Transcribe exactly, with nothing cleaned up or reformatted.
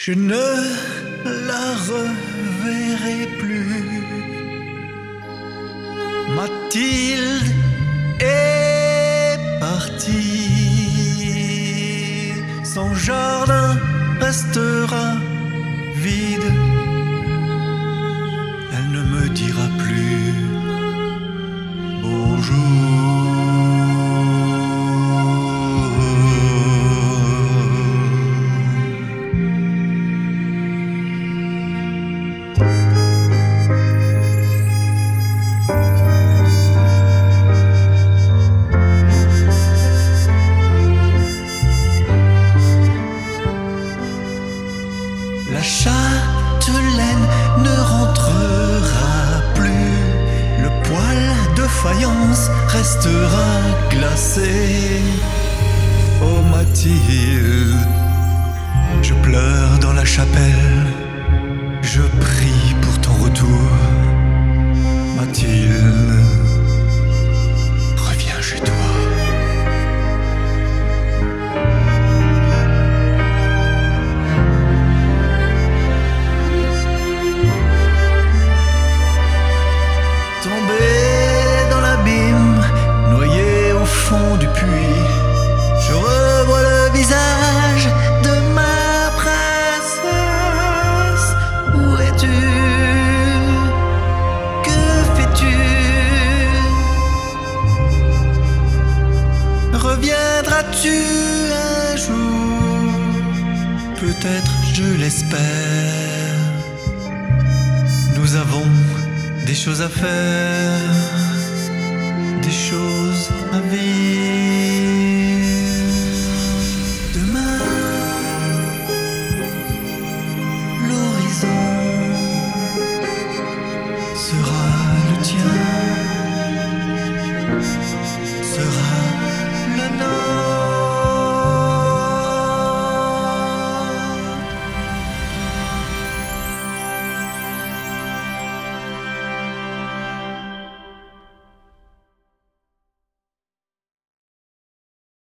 Je ne la reverrai plus. Mathilde est partie. Son jardin restera vide. Elle ne me dira plus bonjour. La châtelaine ne rentrera plus. Le poêle de faïence restera glacé. Oh Mathilde, je pleure dans la chapelle. Je prie pour ton retour. Mathilde, reviens chez toi. Tombé dans l'abîme, noyé au fond du puits, je revois le visage de ma princesse. Où es-tu? Que fais-tu? Reviendras-tu un jour? Peut-être, je l'espère. Nous avons des choses à faire, des choses à vivre. Demain, l'horizon sera le tien, sera le nôtre.